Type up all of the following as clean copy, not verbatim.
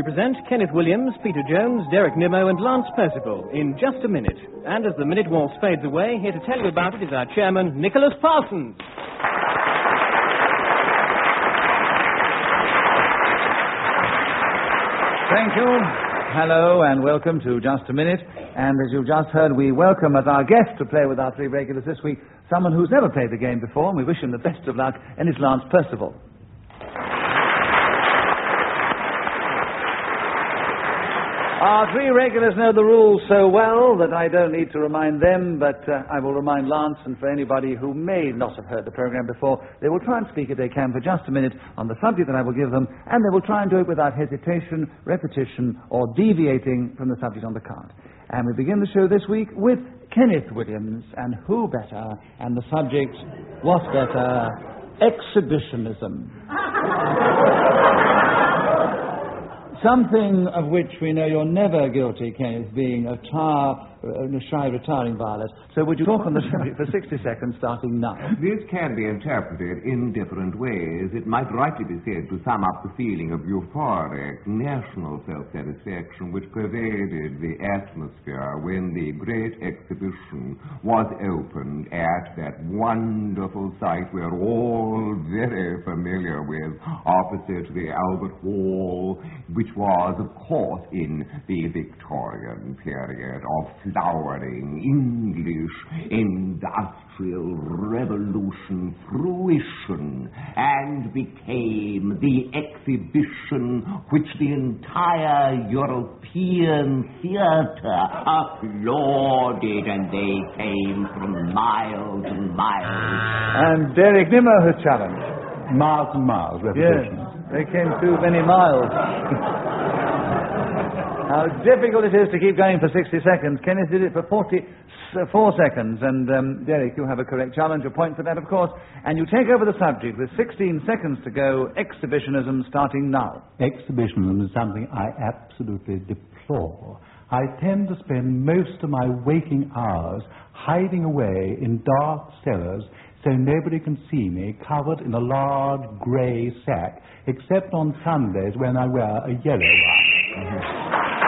we present Kenneth Williams, Peter Jones, Derek Nimmo and Lance Percival in Just a Minute. And as the minute waltz fades away, here to tell you about it is our chairman, Nicholas Parsons. Thank you. Hello and welcome to Just a Minute. And as you just heard, we welcome as our guest to play with our three regulars this week someone who's never played the game before, and we wish him the best of luck, and it's Lance Percival. Our three regulars know the rules so well that I don't need to remind them, but I will remind Lance, and for anybody who may not have heard the program before, they will try and speak if they can for just a minute on the subject that I will give them, and they will try and do it without hesitation, repetition, or deviating from the subject on the card. And we begin the show this week with Kenneth Williams, and who better, and the subject, what better, exhibitionism. Something of which we know you're never guilty, Kenneth, being a shy retiring violet. So would you talk on the subject for 60 seconds starting now? This can be interpreted in different ways. It might rightly be said to sum up the feeling of euphoric national self-satisfaction which pervaded the atmosphere when the great exhibition was opened at that wonderful site we're all very familiar with, opposite the Albert Hall, which was, of course, in the Victorian period of flowering English industrial revolution fruition, and became the exhibition which the entire European theatre applauded, and they came from miles and miles. And Derek Nimmo has challenged. Miles and miles, repetition. Yes, they came too many miles. How difficult it is to keep going for 60 seconds. Kenneth did it for 44 seconds. And Derek, you have a correct challenge, a point for that, of course. And you take over the subject with 16 seconds to go. Exhibitionism starting now. Exhibitionism is something I absolutely deplore. I tend to spend most of my waking hours hiding away in dark cellars so nobody can see me, covered in a large grey sack, except on Sundays when I wear a yellow one.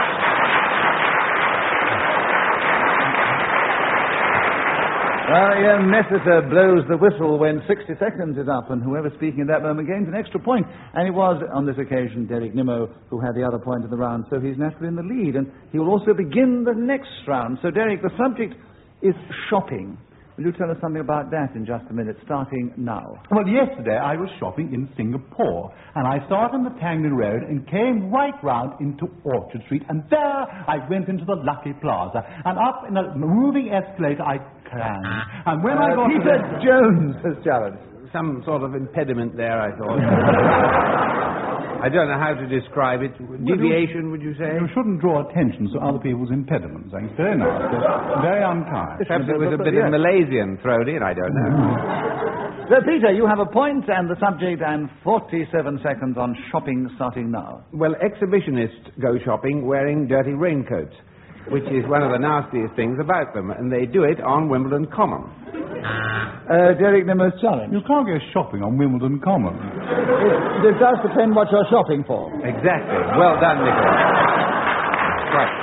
Well, Ian Messiter blows the whistle when 60 seconds is up, and whoever's speaking at that moment gains an extra point. And it was, on this occasion, Derek Nimmo who had the other point of the round, so he's naturally in the lead, and he will also begin the next round. So, Derek, the subject is shopping. Will you tell us something about that in just a minute, starting now? Well, yesterday I was shopping in Singapore, and I started on the Tanglin Road and came right round into Orchard Street, and there I went into the Lucky Plaza, and up in a moving escalator I climbed. And when I got Peter Jones has challenged. Some sort of impediment there, I thought. I don't know how to describe it. Deviation, would you say? You shouldn't draw attention to other people's impediments. It's very nasty, very unkind. Perhaps it was a bit of Malaysian thrown in, I don't know. So, Peter, you have a point and the subject and 47 seconds on shopping starting now. Well, exhibitionists go shopping wearing dirty raincoats, which is one of the nastiest things about them, and they do it on Wimbledon Common. Derek Nimmo's challenge. You can't go shopping on Wimbledon Common. It does depend what you're shopping for. Exactly. Well done, Nicholas. Right.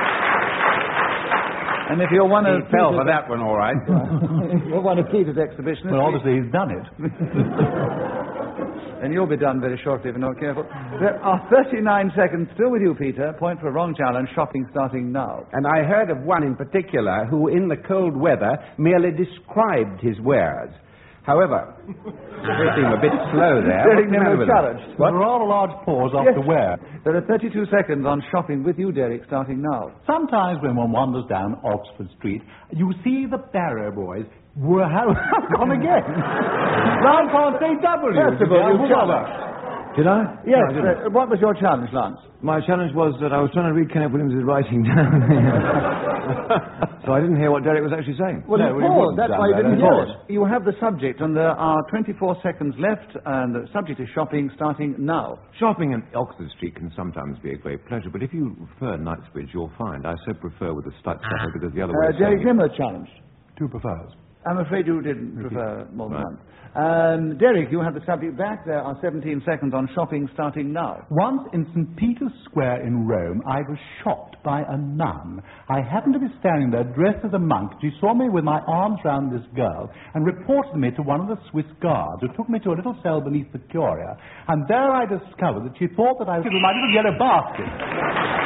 And if you're one of He fell for that one, all right. You're one of Peter's exhibitionists. Well, obviously he's done it. And you'll be done very shortly if you're not careful. There are 39 seconds still with you, Peter. Point for a wrong challenge. Shopping starting now. And I heard of one in particular who, in the cold weather, merely described his wares. However, they seem a bit slow there. Derek Nimmo's challenged. There are a large pause after wear. There are 32 seconds on shopping with you, Derek, starting now. Sometimes when one wanders down Oxford Street, you see the Barrow boys. Well, how gone again? Round can't say W. First of all, you challenged. Did I? Yes. No, I didn't. What was your challenge, Lance? My challenge was that I was trying to read Kenneth Williams' writing down. So I didn't hear what Derek was actually saying. Well, No, he he paused. wasn't That's done why you that. didn't He hear paused. it. You have the subject, and there are 24 seconds left, and the subject is shopping starting now. Shopping in Oxford Street can sometimes be a great pleasure, but if you prefer Knightsbridge, you'll find I so prefer with a slight stutter because the other way of Derek saying it. Nimmo challenged. Two prefers. I'm afraid you didn't prefer more than one. Derek, you have the subject back. There are 17 seconds on shopping starting now. Once in St. Peter's Square in Rome, I was shocked by a nun. I happened to be standing there dressed as a monk. She saw me with my arms round this girl and reported me to one of the Swiss guards, who took me to a little cell beneath the Curia. And there I discovered that she thought that I was in my little yellow basket.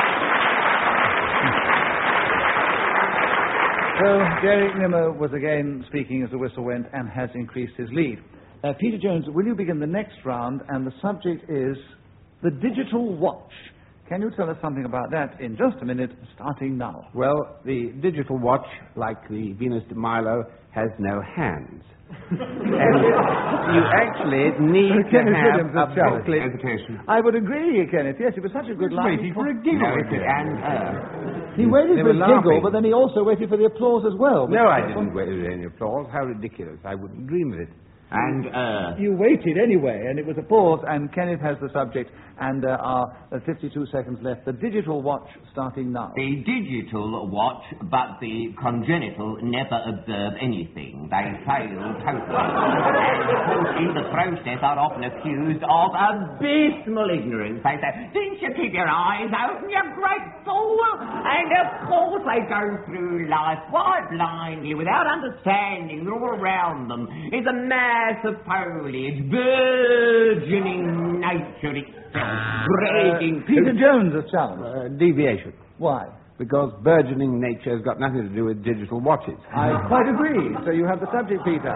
So, Derek Nimmo was again speaking as the whistle went and has increased his lead. Peter Jones, will you begin the next round? And the subject is the digital watch. Can you tell us something about that in just a minute, starting now? Well, the digital watch, like the Venus de Milo, has no hands. And you actually need to have a booklet. I would agree, Kenneth. Yes, it was such a good line. Waiting for a giggle. He waited for a giggle, but then he also waited for the applause as well. No, I didn't wait for any applause. How ridiculous. I wouldn't dream of it. And, you waited anyway, and it was a pause, and Kenneth has the subject, and there are 52 seconds left. The digital watch starting now. the digital watch, but the congenital never observe anything. They fail totally. And in the process are often accused of abysmal ignorance. They say, didn't you keep your eyes open, you great fool? And of course they go through life quite blindly, without understanding that all around them is a mass of foliage, burgeoning nature itself, breaking... Peter Jones has challenged. Deviation. Why? Because burgeoning nature has got nothing to do with digital watches. I quite agree. So you have the subject, Peter.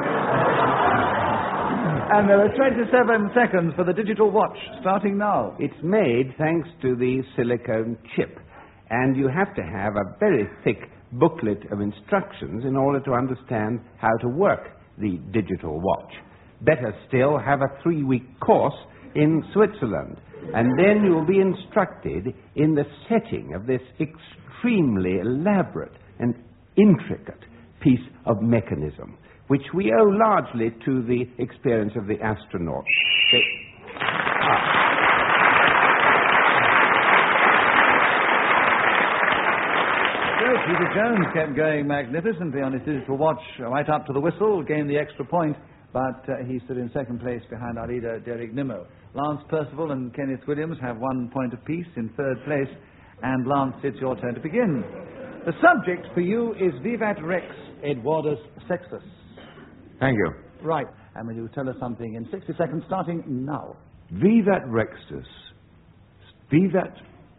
And there are 27 seconds for the digital watch, starting now. It's made thanks to the silicone chip. And you have to have a very thick booklet of instructions in order to understand how to work the digital watch. Better still, have a 3-week course in Switzerland. And then you'll be instructed in the setting of this extremely elaborate and intricate piece of mechanism, which we owe largely to the experience of the astronauts. Peter Jones kept going magnificently on his digital watch right up to the whistle, gained the extra point, but he stood in second place behind our leader, Derek Nimmo. Lance Percival and Kenneth Williams have 1 point apiece in third place, and Lance, it's your turn to begin. The subject for you is Vivat Rex Eduardus Sextus. Thank you. Right, and will you tell us something in 60 seconds, starting now? Vivat Rextus. Vivat...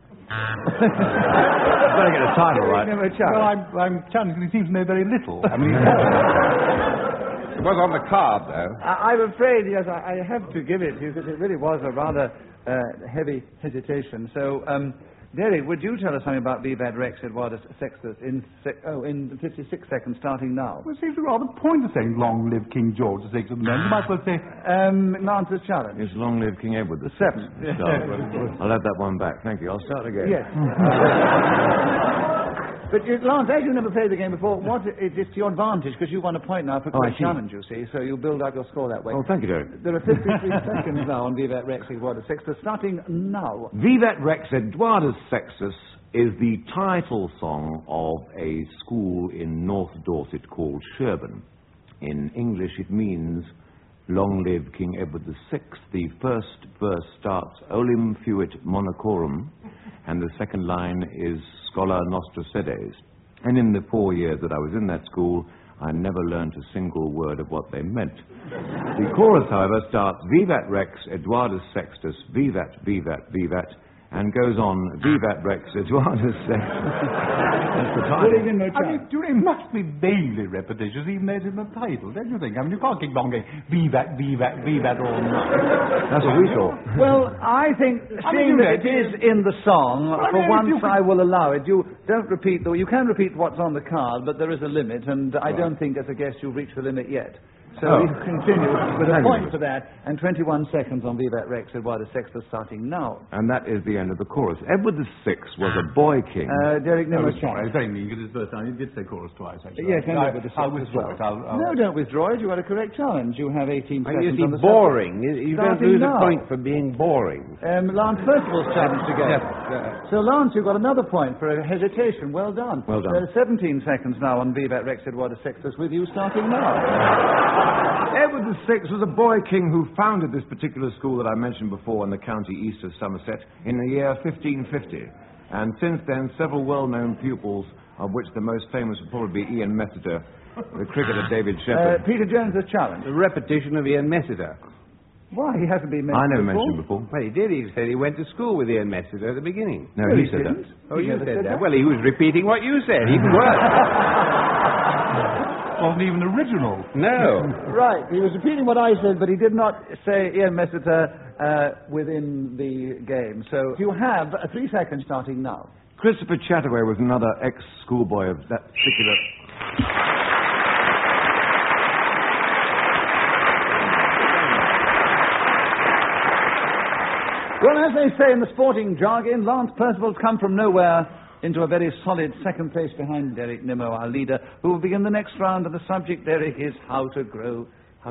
Better get the title right. Well, I'm challenged because he seems to know very little. I mean, It was on the card, though. I'm afraid, yes, I have to give it to you because it really was a rather heavy hesitation. So, Derek, would you tell us something about Vivat Rex Eduardus Sextus in 56 seconds, starting now? well, it seems rather pointless saying long live King George VI at the moment. You might as well say, Lance's challenge. It's long live King Edward the Seven. I'll have that one back. Thank you. I'll start again. Yes. But, Lance, as you never played the game before, it's to your advantage, because you won a point now for I quick see. challenge, you see, so you'll build up your score that way. Oh, thank you, Derek. There are 53 seconds now on Vivat Rex Eduardus Sextus, starting now. Vivat Rex Eduardus Sextus is the title song of a school in North Dorset called Sherborne. In English, it means, long live King Edward VI. The first verse starts, Olim fuit monachorum, and the second line is Schola Nostra Sedes. And in the 4 years that I was in that school, I never learnt a single word of what they meant. The chorus, however, starts Vivat Rex Eduardus Sextus, Vivat, Vivat, Vivat, and goes on Vivat Rex Eduardus Sextus. That's the title. I mean, it must be vaguely repetitious, even though it's in the title, don't you think? I mean, you can't keep on going Vivat, Vivat, Vivat all night. That's what we thought. Well, I think, seeing that it is in the song, for once I will allow it. You don't repeat, though. You can repeat what's on the card, but there is a limit, and I don't think, as a guest, you've reached the limit yet. So we continue with a point for that, and 21 seconds on Vivat Rex Eduardus Sextus starting now. And that is the end of the chorus. Edward VI was a boy king. Derek Nimmo's Sorry, it's very mean because it's first time. You did say chorus twice, actually. Yes, and Edward VI I'll as withdraw well. it. No, don't withdraw it. You had a correct challenge. You have 18 seconds You see, on the boring. You don't Starting lose now. a point for being boring. Lance Percival's challenge to go. Yes. So, Lance, you've got another point for a hesitation. Well done. Well done. 17 seconds now on Vivat Rex Eduardus Sextus with you starting now. Edward VI was a boy king who founded this particular school that I mentioned before in the county east of Somerset in the year 1550. And since then, several well-known pupils, of which the most famous would probably be Ian Messiter, the cricketer David Shepherd. Peter Jones has challenged. The repetition of Ian Messiter. Why? He hasn't been mentioned I never before. mentioned before. Well, he did. He said he went to school with Ian Messiter at the beginning. No, No, he he said didn't. that. Oh, He you never said said that. that. Well, he was repeating what you said, even worse. Wasn't even original. No. Right, he was repeating what I said, but he did not say Ian Messiter within the game. So you have 3 seconds starting now. Christopher Chataway was another ex-schoolboy of that particular... Well, as they say in the sporting jargon, Lance Percival's come from nowhere into a very solid second place behind Derek Nimmo, our leader, who will begin the next round. And the subject, Derek, is how to go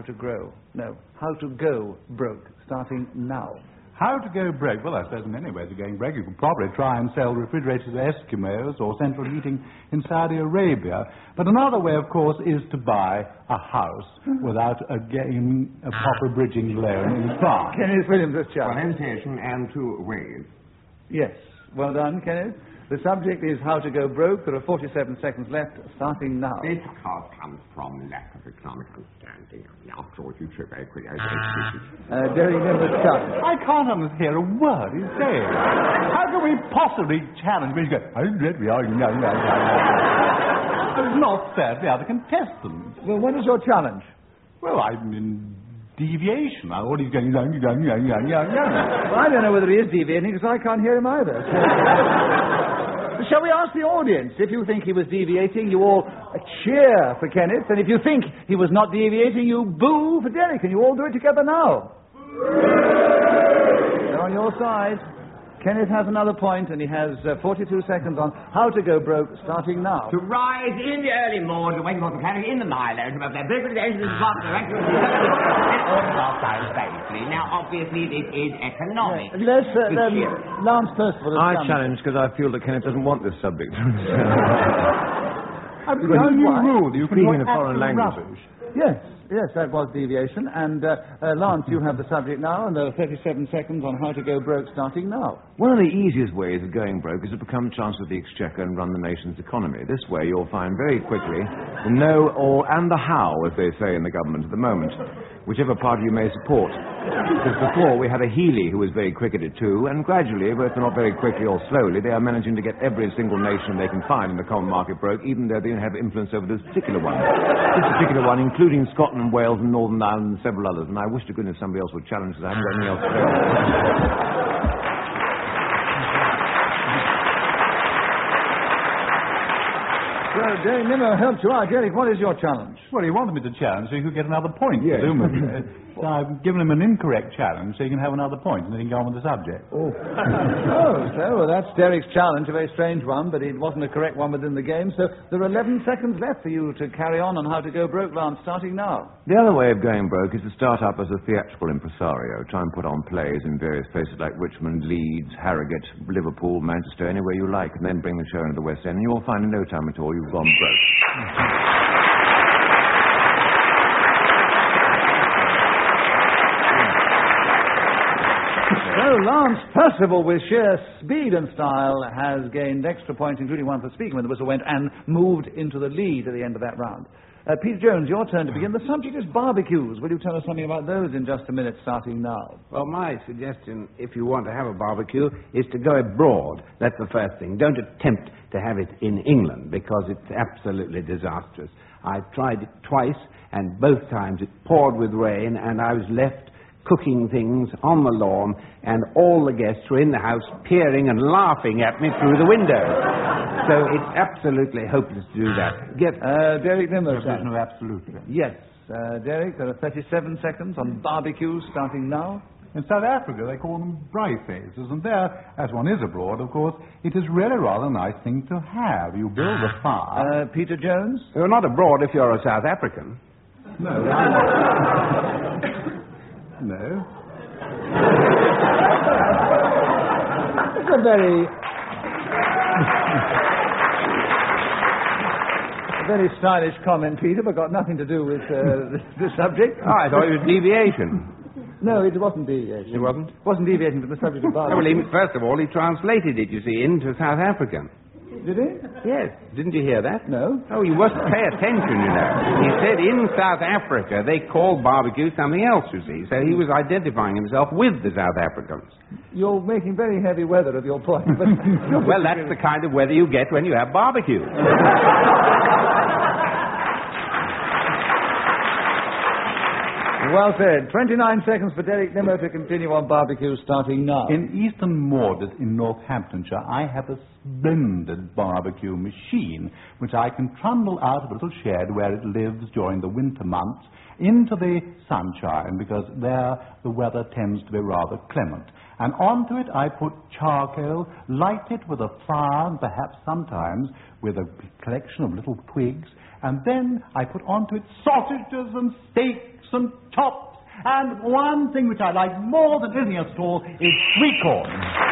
broke, starting now. How to go broke? Well, I suppose in many ways of going broke. You could probably try and sell refrigerators to Eskimos or central heating in Saudi Arabia. But another way, of course, is to buy a house without getting a proper bridging loan in advance. Kenneth Williams has One challenged. hesitation and 2 ways. Yes. Well done, Kenneth. The subject is how to go broke. There are 47 seconds left, starting now. This, of course, comes from lack of economic understanding. After all, you should very quickly. Derek Nimmo's challenge. I can't hear a word he's saying. How can we possibly challenge me? He's going, it's not fair to the other contestants. Well, what is your challenge? Well, I'm in deviation. All he's going, Well, I don't know whether he is deviating because I can't hear him either. Shall we ask the audience? If you think he was deviating, you all cheer for Kenneth. And if you think he was not deviating, you boo for Derek. And you all do it together now. They're on your side. Kenneth has another point, and he has 42 seconds on how to go broke, starting now. To rise in the early morning, to wake up the planet in the mileage, above their breakfast, Now, obviously, this is economic. Let's, Lance Percival. I challenge because I feel that Kenneth doesn't want this subject. I've got a new rule. You can Speaking talk in foreign absolute languages. rubbish. Yes, that was deviation. And Lance, you have the subject now, and there are 37 seconds on how to go broke, starting now. One of the easiest ways of going broke is to become Chancellor of the Exchequer and run the nation's economy. This way you'll find very quickly the no, all, and the how, as they say in the government at the moment, whichever party you may support. Because before we had a Healy who was very quick at it too, and gradually, whether not very quickly or slowly, they are managing to get every single nation they can find in the common market broke, even though they don't have influence over this particular one. This particular one, including Scotland, Wales, and Northern Ireland, and several others. And I wish to goodness somebody else would challenge because I haven't got anything else to say. So, Derek Nimmo helped you out. Derek, what is your challenge? Well, he wanted me to challenge so he could get another point, presumably. So I've given him an incorrect challenge so he can have another point and then he can go on with the subject. Oh, well, that's Derek's challenge, a very strange one, but it wasn't a correct one within the game. So there are 11 seconds left for you to carry on how to go broke, Lance, starting now. The other way of going broke is to start up as a theatrical impresario, try and put on plays in various places like Richmond, Leeds, Harrogate, Liverpool, Manchester, anywhere you like, and then bring the show into the West End, and you'll find in no time at all you've gone broke. So Lance Percival, with sheer speed and style, has gained extra points, including one for speaking when the whistle went, and moved into the lead at the end of that round. Peter Jones, your turn to begin. The subject is barbecues. Will you tell us something about those in just a minute, starting now? Well, my suggestion, if you want to have a barbecue, is to go abroad. That's the first thing. Don't attempt to have it in England, because it's absolutely disastrous. I tried it twice, and both times it poured with rain, and I was left cooking things on the lawn, and all the guests were in the house peering and laughing at me through the window. So it's absolutely hopeless to do that. Derek Nimmo. No, absolutely. Yes. Derek, there are 37 seconds on barbecue starting now. In South Africa, they call them braai faces, and there, as one is abroad, of course, it is really rather a nice thing to have. You build a fire. Peter Jones? You're not abroad if you're a South African. No, I'm not. No. It's a very... a very stylish comment, Peter, but got nothing to do with the subject. Oh, I thought it was deviation. No, it wasn't deviation. It wasn't? It wasn't deviation from the subject of barbecue. Well, first of all, he translated it, you see, into South African. Did he? Yes. Didn't you hear that? No. Oh, you must pay attention, you know. He said in South Africa they call barbecue something else, you see. So he was identifying himself with the South Africans. You're making very heavy weather of your point. But well, that's the kind of weather you get when you have barbecue. Well said. 29 seconds for Derek Nimmo to continue on barbecue starting now. In Eastern Mordaunt in Northamptonshire, I have a splendid barbecue machine which I can trundle out of a little shed where it lives during the winter months into the sunshine, because there the weather tends to be rather clement. And onto it I put charcoal, light it with a fire, and perhaps sometimes with a collection of little twigs, and then I put onto it sausages and steaks and chops, and one thing which I like more than anything else at all is sweet corn.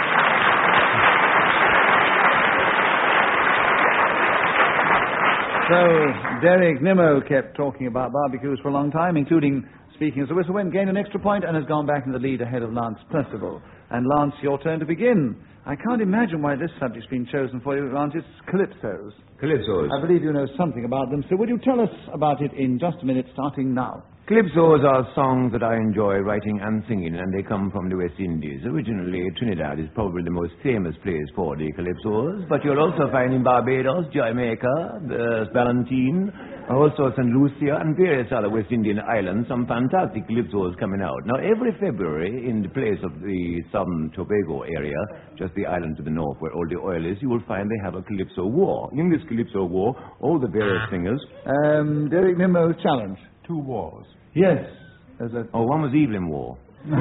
So, Derek Nimmo kept talking about barbecues for a long time, including speaking as a whistle wind, gained an extra point, and has gone back in the lead ahead of Lance Percival. And Lance, your turn to begin. I can't imagine why this subject's been chosen for you, Lance. It's calypsos. Calypsos. I believe you know something about them, so would you tell us about it in just a minute, starting now? Calypsos are songs that I enjoy writing and singing, and they come from the West Indies. Originally, Trinidad is probably the most famous place for the calypsos, but you'll also find in Barbados, Jamaica, Ballantine, also St. Lucia, and various other West Indian islands, some fantastic calypsos coming out. Now, every February, in the place of the southern Tobago area, just the island to the north where all the oil is, you will find they have a calypso war. In this calypso war, all the various singers... Derek Nimmo's challenge. 2 wars. Yes. Oh, one was Evelyn War.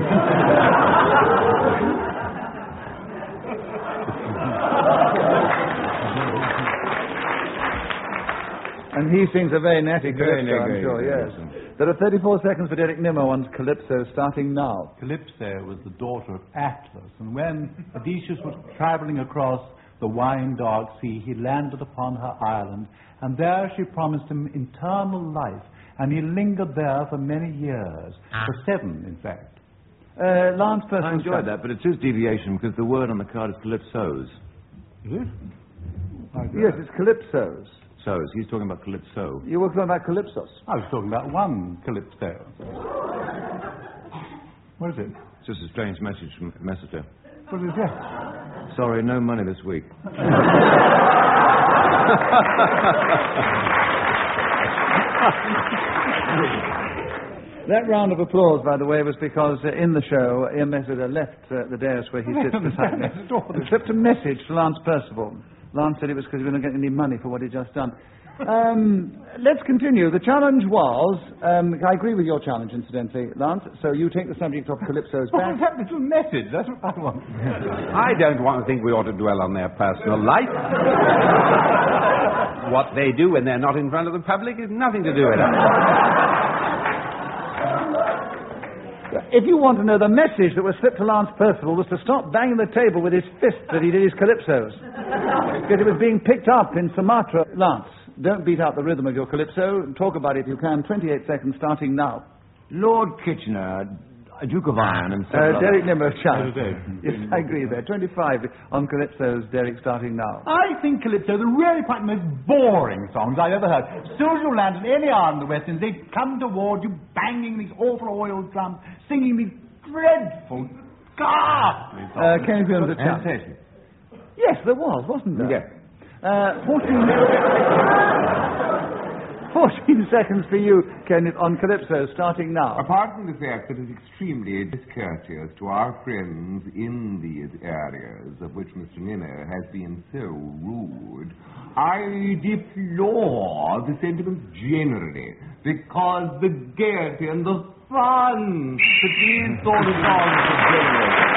And he sings a very natty Very calypso, I'm natty, sure, yes. yes. There are 34 seconds for Derek Nimmo on calypso, starting now. Calypso was the daughter of Atlas, and when Odysseus was traveling across the wine-dark sea, he landed upon her island, and there she promised him eternal life, and he lingered there for many years, for 7, in fact. Lance Percival. I enjoyed that, but it is deviation because the word on the card is calypsos. Is it? Yes, it's calypsos. So, he's talking about calypso. You were talking about calypsos. I was talking about one calypso. What is it? It's just a strange message from Messenger. What is that? Sorry, no money this week. That round of applause, by the way, was because in the show, Ian Messenger left the dais where he sits beside me and slipped a message to Lance Percival. Lance said it was because he wasn't getting any money for what he'd just done. Let's continue. The challenge was, I agree with your challenge, incidentally, Lance, so you take the subject of calypsos What back. was that little message? That's what I want. I don't want to think we ought to dwell on their personal life. What they do when they're not in front of the public is nothing to do with it. If you want to know, the message that was slipped to Lance Percival was to stop banging the table with his fist that he did his calypsos. Because it was being picked up in Sumatra. Lance, don't beat out the rhythm of your calypso. Talk about it if you can. 28 seconds starting now. Lord Kitchener, Duke of Iron, and several Derek others. Nimmo, challenge. Yes, I agree there. 25 on calypsos. Derek starting now. I think calypsos are really quite the most boring songs I've ever heard. As soon as you land in any island in the West Indies, they come toward you, banging these awful oil drums, singing these dreadful, ghastly songs. Can you give us a chance? Hesitation. Yes, there was, wasn't there? Yeah. 14 seconds for you, Kenneth, on calypso, starting now. Apart from the fact that it's extremely discourteous to our friends in these areas, of which Mr. Nimmo has been so rude, I deplore the sentiments generally, because the gaiety and the fun that these sort of songs generate.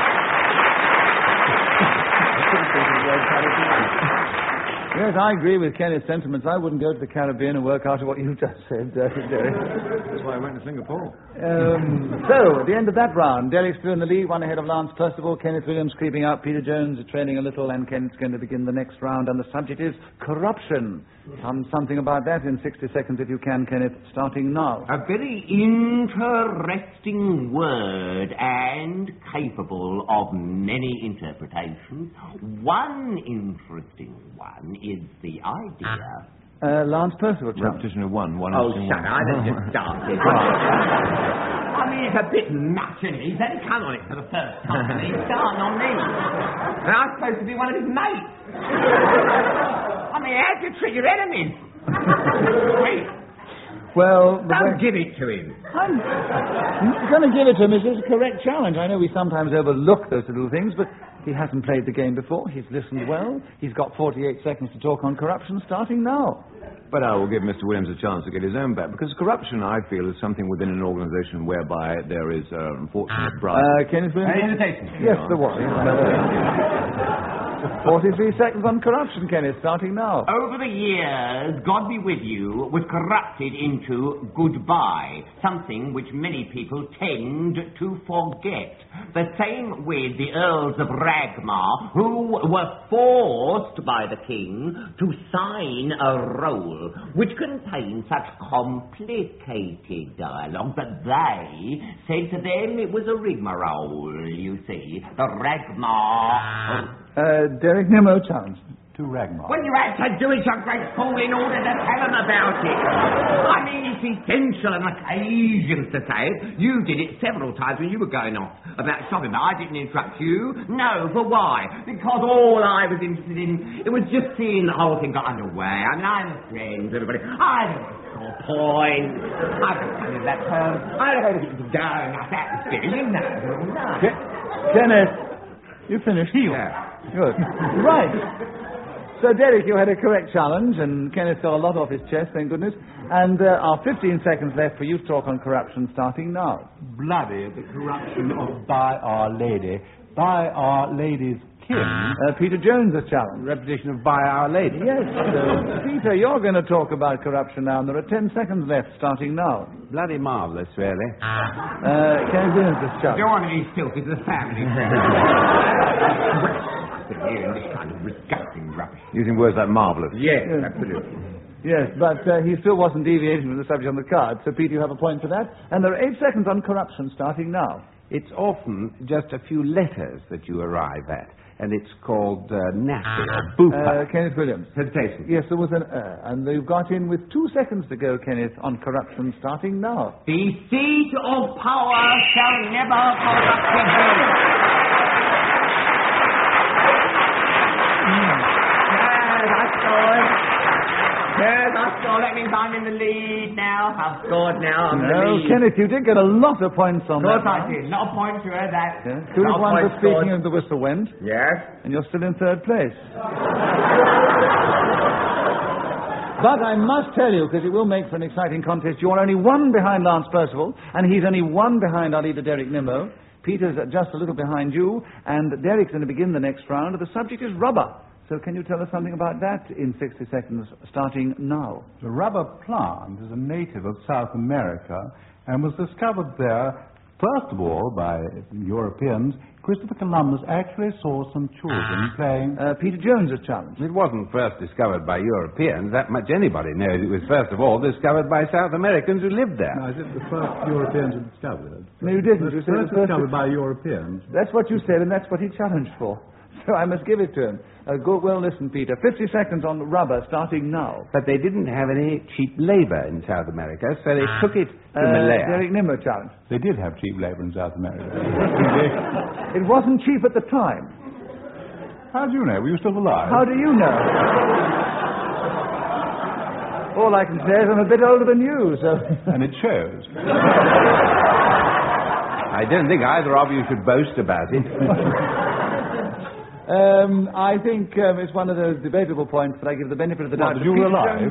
Yes, I agree with Kenneth's sentiments. I wouldn't go to the Caribbean and work after what you just said, Derek. That's why I went to Singapore. So, at the end of that round, Derek's still in the lead, one ahead of Lance Percival, Kenneth Williams creeping up, Peter Jones trailing a little, and Kenneth's going to begin the next round, and the subject is corruption. Something about that in 60 seconds, if you can, Kenneth, starting now. A very interesting word and capable of many interpretations. One interesting one is the idea. Lance Percival, Repetition of one. Oh, shut up, I just started. I mean, it's a bit much, and he's only come on it for the first time, and he's starting on me. And I'm supposed to be one of his mates. I mean, how do you treat your enemies? Wait. Well, Don't give it to him. I'm going to give it to him. It's a correct challenge. I know we sometimes overlook those little things, but he hasn't played the game before. He's listened well. He's got 48 seconds to talk on corruption, starting now. But I will give Mr. Williams a chance to get his own back, because corruption, I feel, is something within an organisation whereby there is, unfortunate bribe. Kenneth Williams? Hesitation. Yes, there was. 43 seconds on corruption, Kenneth, starting now. Over the years, God be with you, was corrupted into goodbye, something which many people tend to forget. The same with the Earls of Ragmar, who were forced by the king to sign a roll which contained such complicated dialogue that they said to them it was a rigmarole, you see. The Ragmar... Derek Nimmo challenged. To Ragmar. Well, you had to do it, you great fool, in order to tell them about it. I mean, it's essential on occasions to say it. You did it several times when you were going off about shopping, but I didn't interrupt you. No, for why? Because all I was interested in, it was just seeing the whole thing got underway. I mean, I'm a friend with everybody. I don't want to score points. I don't want to that term. I don't want to get you going. That's atmosphere, you know. Kenneth, you finished? Yeah. Good. Right. So, Derek, you had a correct challenge, and Kenneth got a lot off his chest, thank goodness. And our 15 seconds left for you to talk on corruption, starting now. Bloody the corruption of By Our Lady. By Our Lady's king. Peter Jones has challenged. Repetition of By Our Lady. Yes, Peter, you're going to talk about corruption now, and there are 10 seconds left, starting now. Bloody marvellous, really. Kenneth Williams has challenged. Don't want any filth into the family. Here in this kind of disgusting rubbish. Using words like marvellous. Yes, absolutely. Yes, but he still wasn't deviating from the subject on the card. So, Peter, you have a point for that. And there are 8 seconds on corruption, starting now. It's often just a few letters that you arrive at, and it's called nappy or booper. Kenneth Williams. Hesitation. Yes, there was an and they've got in with 2 seconds to go, Kenneth, on corruption, starting now. The seat of power shall never corrupt again. Yes, I've scored. That means I'm in the lead now. I've scored now. I'm in the lead. Kenneth, you did get a lot of points on that. Of course I did. Not a point to her, that. Yes. 2 to 1 for speaking of the whistle went. Yes. And you're still in 3rd place. But I must tell you, because it will make for an exciting contest, you're only 1 behind Lance Percival, and he's only 1 behind our leader, Derek Nimmo. Peter's just a little behind you, and Derek's going to begin the next round. The subject is rubber. So can you tell us something about that in 60 seconds, starting now? The rubber plant is a native of South America and was discovered there, first of all, by Europeans. Christopher Columbus actually saw some children playing... Peter Jones has challenged. It wasn't first discovered by Europeans. That much anybody knows. It was first of all discovered by South Americans who lived there. No, I said the first Europeans who discovered it. No, you didn't. You said First discovered by Europeans. That's what you said, and that's what he challenged for. So I must give it to him. Well, listen, Peter. 50 seconds on rubber, starting now. But they didn't have any cheap labour in South America, so they took it to Malaya. Derek Nimmo challenge. They did have cheap labour in South America. It wasn't cheap at the time. How do you know? Were you still alive? How do you know? All I can say is I'm a bit older than you, so... And it shows. I don't think either of you should boast about it. I think it's one of those debatable points, but I give the benefit of the doubt. Did you realise?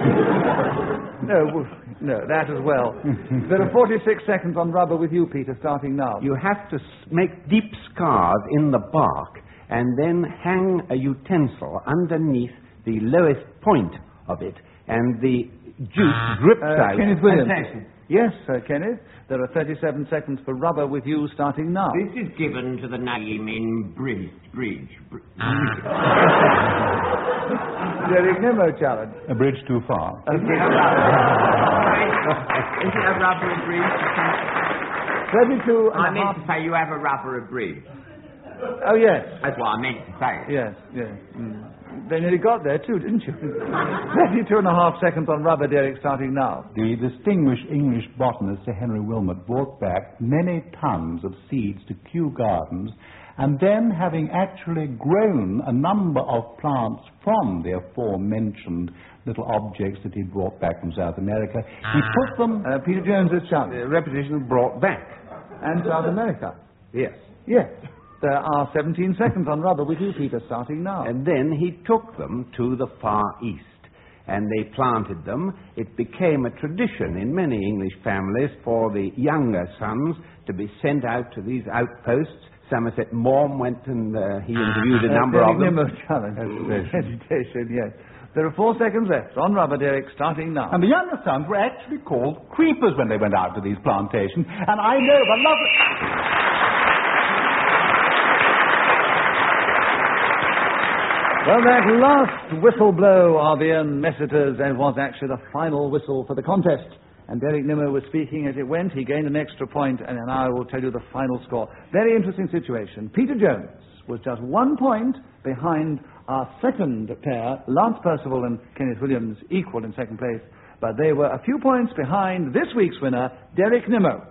No, that as well. There are 46 seconds on rubber with you, Peter, starting now. You have to make deep scars in the bark and then hang a utensil underneath the lowest point of it, and the juice drips out. Kenneth Williams. Yes, Kenneth. There are 37 seconds for rubber with you starting now. This is given to the name in bridge. Derek Nimmo challenge. A bridge too far. Is it a rubber bridge? 32 and I a meant half. to say you have a rubber bridge. Oh, yes. That's what I meant to say. Yes. They nearly got there too, didn't you? 32 and a half seconds on rubber, Derek, starting now. The distinguished English botanist Sir Henry Wilmot brought back many tons of seeds to Kew Gardens, and then, having actually grown a number of plants from the aforementioned little objects that he brought back from South America, he put them... Peter Jones is challenged. Repetition brought back. And South America. Yes. Yes. There are 17 seconds on rubber with you, Peter, starting now. And then he took them to the Far East, and they planted them. It became a tradition in many English families for the younger sons to be sent out to these outposts. Somerset Maugham went and he interviewed a number of them. Challenge. Hesitation, yes. There are 4 seconds left on rubber, Derek, starting now. And the younger sons were actually called creepers when they went out to these plantations, and I know of a lovely... Well, that last whistle blow of Ian Messiter's was actually the final whistle for the contest. And Derek Nimmo was speaking as it went. He gained an extra point, and then I will tell you the final score. Very interesting situation. Peter Jones was just 1 point behind our second pair, Lance Percival and Kenneth Williams, equal in second place. But they were a few points behind this week's winner, Derek Nimmo.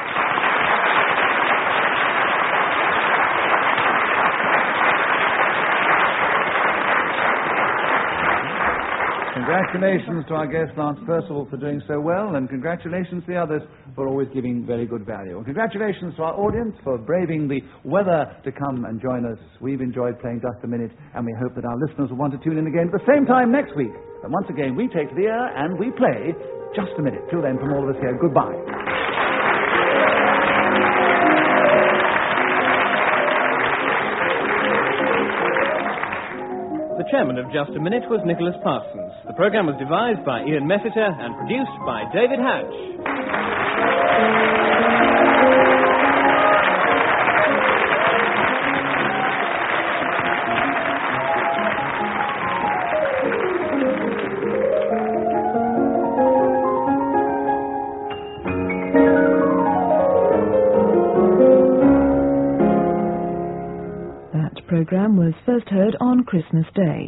Congratulations to our guest, Lance Percival, for doing so well, and congratulations to the others for always giving very good value. And congratulations to our audience for braving the weather to come and join us. We've enjoyed playing Just a Minute, and we hope that our listeners will want to tune in again at the same time next week. And once again, we take to the air and we play Just a Minute. Till then, from all of us here, goodbye. The chairman of Just a Minute was Nicholas Parsons. The programme was devised by Ian Messiter and produced by David Hatch. That programme was first heard on Christmas Day.